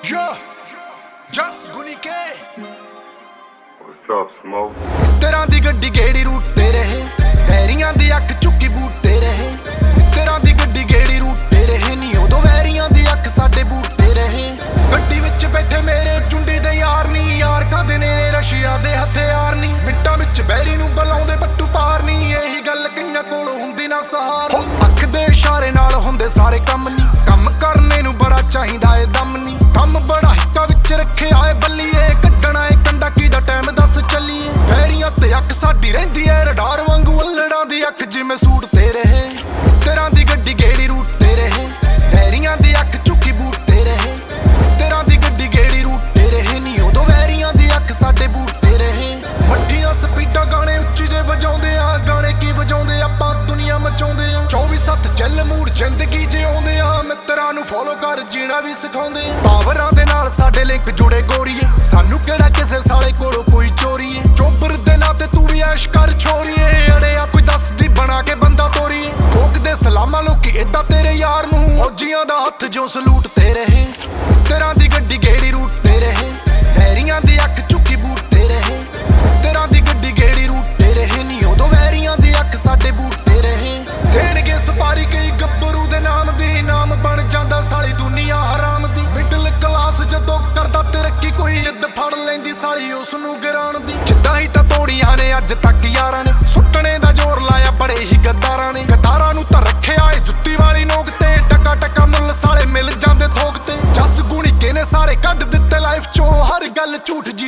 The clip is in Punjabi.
Yo, just ਗੁਨੀ ਕੇ What's up, Smoke? ਤੇਰਾਂ ਦੀ ਗੱਡੀ ਗੇੜੀ ਰੂਟ ਤੇ ਰਹੇ, ਵੈਰੀਆਂ ਦੀ ਅੱਖ ਚੁੱਕੀ ਬੂਟ ਤੇ ਰਹੇ। ਤੇਰਾਂ ਦੀ ਗੱਡੀ ਗੇੜੀ ਰੂਟ ਤੇ ਰਹੇ, ਨੀ ਉਦੋਂ ਵੈਰੀਆਂ ਦੀ ਅੱਖ ਸਾਡੇ ਬੂਟ ਤੇ ਰਹੇ। ਗੱਡੀ ਵਿੱਚ ਬੈਠੇ ਮੇਰੇ ਚੁੰਡੀ ਦੇ ਯਾਰ ਨੀ, ਯਾਰ ਕਾਦੇ ਨੇ ਰਸ਼ੀਆ ਦੇ ਹਥਿਆਰ ਨੀ। ਮਿੰਟਾਂ ਵਿੱਚ ਬੈਰੀ ਨੂੰ ਬੁਲਾਉਂਦੇ ਪੱਟੂ ਪਾਰ ਨੀ, ਇਹੀ ਗੱਲ ਕਈਆਂ ਕੋਲ ਹੁੰਦੀ ਨਾ ਸਹਾਰ। ਅੱਖ ਦੇ ਇਸ਼ਾਰੇ ਨਾਲ ਹੁੰਦੇ ਸਾਰੇ ਕੰਮ ਨੀ, ਕੰਮ ਕਰਨੇ ਨੂੰ ਬੜਾ ਚਾਹੀਦਾ ਏ ਦਮ ਨੀ। ਕੰਮ ਬੜਾ ਹਿੱਕਾ ਵਿੱਚ ਰੱਖਿਆ ਏ ਬੱਲੀਏ, ਕੱਢਣਾ ਏ ਕੰਡਾ ਕੀ ਦਾ ਟਾਈਮ ਦੱਸ ਚੱਲੀਏ। ਵੈਰੀਆਂ ਤੇ ਅੱਖ ਸਾਡੀ ਰਹਿੰਦੀ ਏ ਰਡਾਰ ਵਾਂਗੂ, ਅਲੜਾਂ ਦੀ ਅੱਖ ਜਿਵੇਂ ਸੂਟ ਤੇ ਰਹੇ। ਤੇਰਾਂ ਦੀ ਗੱਡੀ ਗੇੜੀ ਰੂਟ ਤੇ ਰਹੇ, ਵੈਰੀਆਂ ਦੀ ਅੱਖ ਚੁੱਕੀ ਬੂਟ ਤੇ ਰਹੇ। ਤੇਰਾਂ ਦੀ ਗੱਡੀ ਗੇੜੀ ਰੂਟ ਤੇ ਰਹੇ, ਨੀ ਉਦੋਂ ਵੈਰੀਆਂ ਦੀ ਅੱਖ ਸਾਡੇ ਬੂਟ ਤੇ ਰਹੇ। ਮੱਠੀਆਂ ਸਪੀਡਾਂ ਗਾਣੇ ਉੱਚੀ ਜੇ ਵਜਾਉਂਦੇ ਆ, ਗਾਣੇ ਕੀ ਵਜਾਉਂਦੇ ਆਪਾਂ ਦੁਨੀਆ ਮਚਾਉਂਦੇ ਆ। 24/7 ਚੱਲ ਮੂਡ ਜ਼ਿੰਦਗੀ ਜਿਉਂਦੇ ਆ, ਮਿੱਤਰਾਂ ਨੂੰ ਫੋਲੋ ਕਰ ਜੀਣਾ ਵੀ ਸਿਖਾਉਂਦੇ ਆ। ਪਾਵਰਾਂ ਦੇ ਨਾਲ ਸਾਡੇ ਲਿੰਕ ਜੁੜੇ ਗੋਰੀਏ, ਸਾਨੂੰ ਕਿਹੜਾ ਕਿਸੇ ਸਾਲੇ ਕੋਲੋਂ ਕੋਈ ਚੋਰੀਏ। ਚੋਬਰ ਦੇ ਨਾਂ ਤੇ ਤੂੰ ਵੀ ਐਸ਼ ਕਰ ਛੋਰੀਏ, ਅੜਿਆ ਕੋਈ ਦੱਸਦੀ ਬਣਾ ਕੇ ਬੰਦਾ ਤੋਰੀਏ। ਠੋਕਦੇ ਸਲਾਮਾਂ ਲੋਕੀ ਏਦਾਂ ਤੇਰੇ ਯਾਰ ਨੂੰ, ਫੌਜੀਆਂ ਦਾ ਹੱਥ ਜਿਉਂ ਸਲੂਟ ਤੇ ਰਹੇ। ਤੇਰਾਂ ਦੀ ਗੱਡੀ ਗੇੜੀ ਰੂਟ ਤੇ ਰਹੇ, ਵੈਰੀਆਂ ਦੀ ਅੱਖ ਚੁੱਕੀ ਬੂਟ ਤੇ ਰਹੇ। ਤੇਰਾਂ ਦੀ ਗੱਡੀ ਗੇੜੀ ਰੂਟ ਤੇ ਰਹੇ, ਨੀ ਉਦੋਂ ਵੈਰੀਆਂ ਦੀ ਅੱਖ ਸਾਡੇ ਬੂਟ ਤੇ ਰਹੇ। ਦੇਣਗੇ ਸਪਾਰੀ ਕਈ ਗੱਭਰੂ ਦੇ ਨਾਮ ਦੀ, ਨਾਮ ਬਣ ਜਾਂਦਾ ਸਾਲੀ ਦੁਨੀਆ ਹਰਾਮ ਦੀ। ਮਿਡਲ ਕਲਾਸ ਜਦੋਂ ਕਰਦਾ ਤਰੱਕੀ, ਕੋਈ ਜਿੱਦ ਫੜ ਲੈਂਦੀ ਸਾਲੀ ਉਸ ਨੂੰ ਗਿਰਾਉਣ ਦੀ। ਜਿੱਦਾਂ ਹੀ ਤਾਂ ਤੋੜੀਆਂ ਨੇ ਅੱਜ ਤੱਕ ਯਾਰਾਂ ਨੇ, ਸੁੱਟਣੇ ਦਾ ਜ਼ੋਰ ਲਾਇਆ ਬੜੇ ਹੀ ਗੱਦਾਰਾਂ ਨੇ। ਗੱਦਾਰਾਂ ਨੂੰ ਤਾਂ ਰੱਖਿਆ ਏ ਜੁੱਤੀ ਵਾਲੀ ਨੋਕ ਤੇ, ਟਕਾ ਟਕਾ ਮੁੱਲ ਸਾਲੇ ਮਿਲ ਜਾਂਦੇ ਥੋਕ ਤੇ। ਜੱਸ ਗੁਣੀ ਕੇ ਨੇ ਸਾਰੇ ਕੱਢ ਦਿੱਤੇ ਲਾਈਫ ਚੋਂ, ਹਰ ਗੱਲ ਝੂਠ ਜੀ